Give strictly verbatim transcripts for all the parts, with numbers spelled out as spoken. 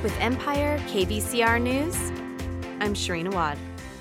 With Empire K V C R News, I'm Shireen Awad.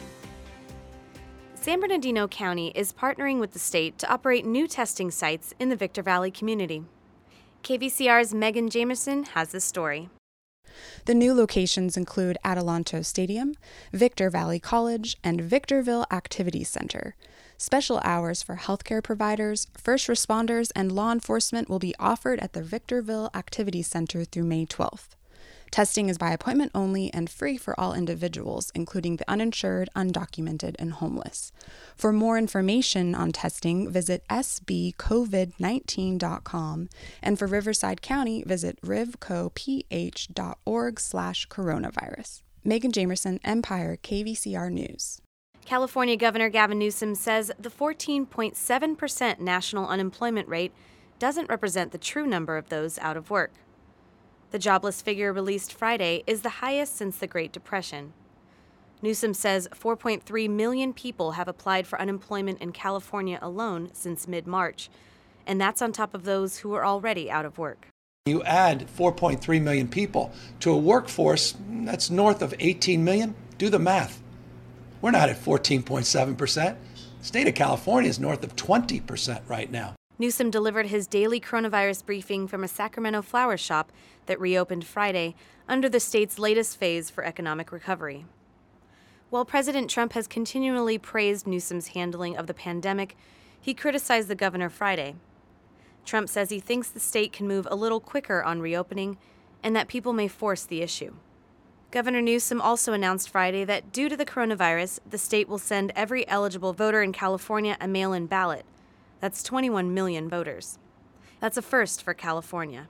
San Bernardino County is partnering with the state to operate new testing sites in the Victor Valley community. K V C R's Megan Jamerson has the story. The new locations include Adelanto Stadium, Victor Valley College, and Victorville Activity Center. Special hours for healthcare providers, first responders, and law enforcement will be offered at the Victorville Activity Center through May twelfth. Testing is by appointment only and free for all individuals, including the uninsured, undocumented, and homeless. For more information on testing, visit s b covid nineteen dot com, and for Riverside County, visit rivcoph dot org slash coronavirus. Megan Jamerson, Empire K V C R News. California Governor Gavin Newsom says the fourteen point seven percent national unemployment rate doesn't represent the true number of those out of work. The jobless figure released Friday is the highest since the Great Depression. Newsom says four point three million people have applied for unemployment in California alone since mid-March, and that's on top of those who are already out of work. You add four point three million people to a workforce that's north of eighteen million, do the math. We're not at fourteen point seven percent. The state of California is north of twenty percent right now. Newsom delivered his daily coronavirus briefing from a Sacramento flower shop that reopened Friday under the state's latest phase for economic recovery. While President Trump has continually praised Newsom's handling of the pandemic, he criticized the governor Friday. Trump says he thinks the state can move a little quicker on reopening and that people may force the issue. Governor Newsom also announced Friday that due to the coronavirus, the state will send every eligible voter in California a mail-in ballot. That's twenty-one million voters. That's a first for California.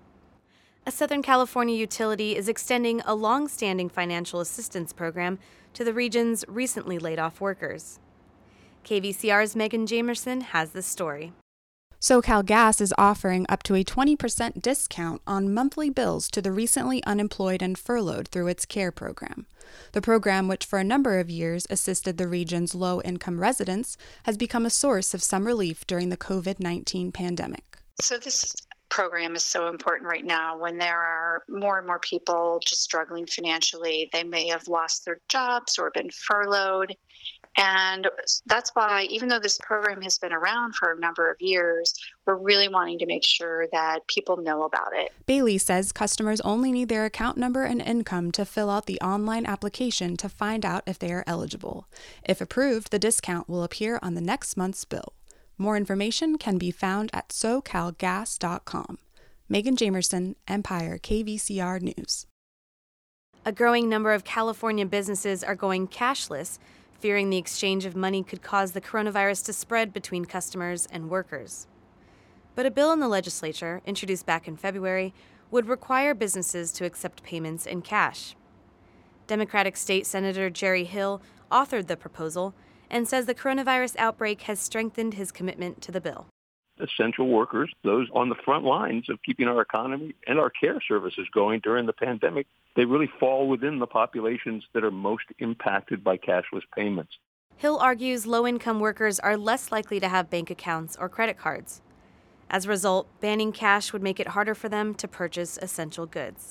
A Southern California utility is extending a long-standing financial assistance program to the region's recently laid-off workers. K V C R's Megan Jamerson has the story. SoCal Gas is offering up to a twenty percent discount on monthly bills to the recently unemployed and furloughed through its CARE program. The program, which for a number of years assisted the region's low-income residents, has become a source of some relief during the covid nineteen pandemic. So this program is so important right now when there are more and more people just struggling financially. They may have lost their jobs or been furloughed. And that's why, even though this program has been around for a number of years, we're really wanting to make sure that people know about it. Bailey says customers only need their account number and income to fill out the online application to find out if they are eligible. If approved, the discount will appear on the next month's bill. More information can be found at so cal gas dot com. Megan Jamerson, Empire K V C R News. A growing number of California businesses are going cashless, fearing the exchange of money could cause the coronavirus to spread between customers and workers. But a bill in the legislature, introduced back in February, would require businesses to accept payments in cash. Democratic State Senator Jerry Hill authored the proposal and says the coronavirus outbreak has strengthened his commitment to the bill. Essential workers, those on the front lines of keeping our economy and our care services going during the pandemic, they really fall within the populations that are most impacted by cashless payments. Hill argues low-income workers are less likely to have bank accounts or credit cards. As a result, banning cash would make it harder for them to purchase essential goods.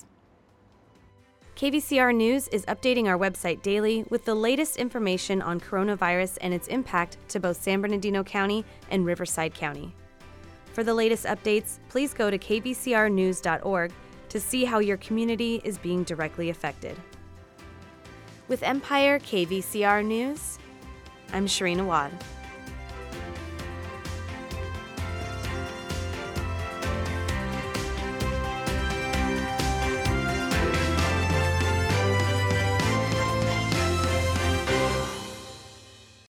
K V C R News is updating our website daily with the latest information on coronavirus and its impact to both San Bernardino County and Riverside County. For the latest updates, please go to k v c r news dot org to see how your community is being directly affected. With Empire K V C R News, I'm Shireen Awad.